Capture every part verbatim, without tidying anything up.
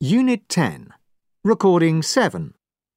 Unit ten. Recording seven.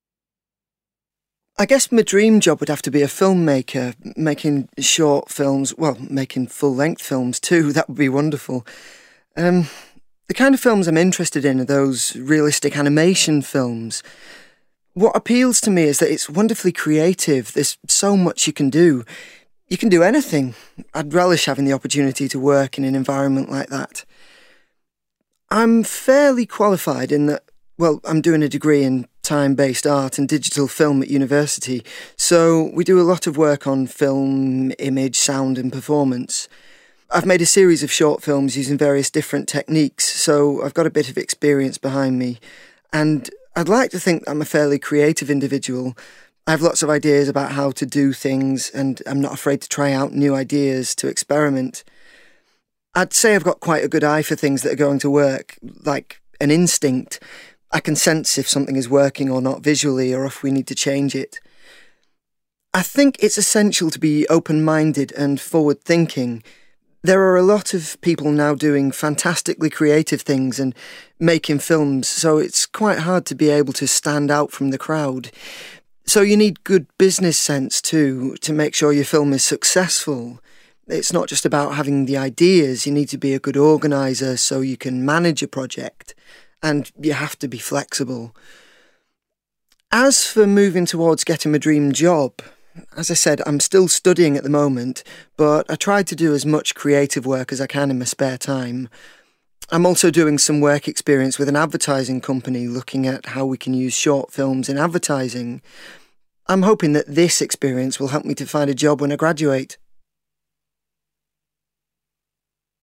I guess my dream job would have to be a filmmaker, making short films, well, making full-length films too. That would be wonderful. Um, the kind of films I'm interested in are those realistic animation films. What appeals to me is that it's wonderfully creative. There's so much you can do. You can do anything. I'd relish having the opportunity to work in an environment like that. I'm fairly qualified in that, well, I'm doing a degree in time-based art and digital film at university, so we do a lot of work on film, image, sound and performance. I've made a series of short films using various different techniques, so I've got a bit of experience behind me, and I'd like to think I'm a fairly creative individual. I have lots of ideas about how to do things, and I'm not afraid to try out new ideas to experiment. I'd say I've got quite a good eye for things that are going to work, like an instinct. I can sense if something is working or not visually, or if we need to change it. I think it's essential to be open-minded and forward-thinking. There are a lot of people now doing fantastically creative things and making films, so it's quite hard to be able to stand out from the crowd. So you need good business sense too, to make sure your film is successful. It's not just about having the ideas, you need to be a good organiser so you can manage a project, and you have to be flexible. As for moving towards getting my dream job, as I said, I'm still studying at the moment, but I try to do as much creative work as I can in my spare time. I'm also doing some work experience with an advertising company looking at how we can use short films in advertising. I'm hoping that this experience will help me to find a job when I graduate.